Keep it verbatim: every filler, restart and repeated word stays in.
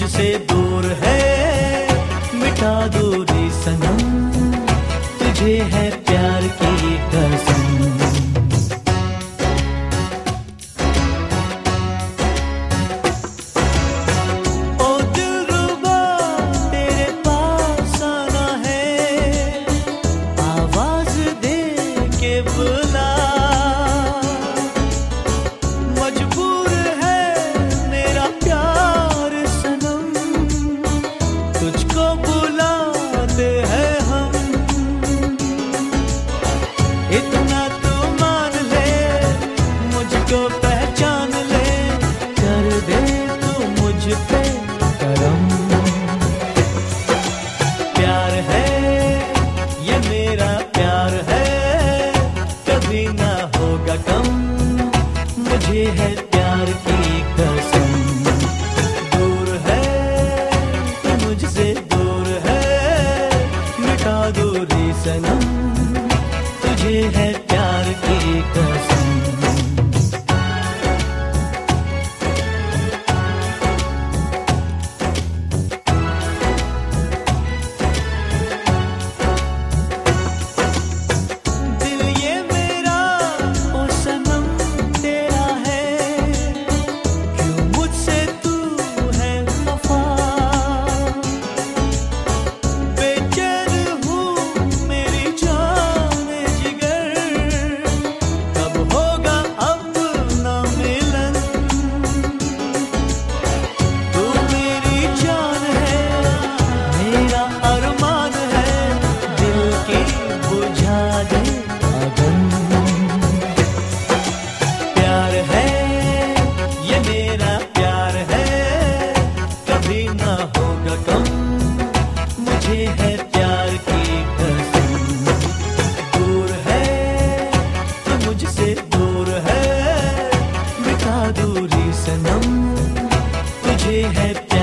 मुझसे दूर है, मिटा दूरी सनम, तुझे है प्यार की कसम। मजबूर है मेरा प्यार सनम, तुझको बुलाते हैं हम। इतना तू मान ले, मुझको पहचान ले, कर दे तू मुझ पे करम। प्यार है ये मेरा प्यार है, कभी ना होगा कम, मुझे है प्यार की कसम। दूर है तू मुझसे दूर है, मिटा दूरी सनम, तुझे है प्यार की कसम। है प्यार की कसम। दूर है तू मुझसे दूर है, मिटा दूरी सनम, तुझे है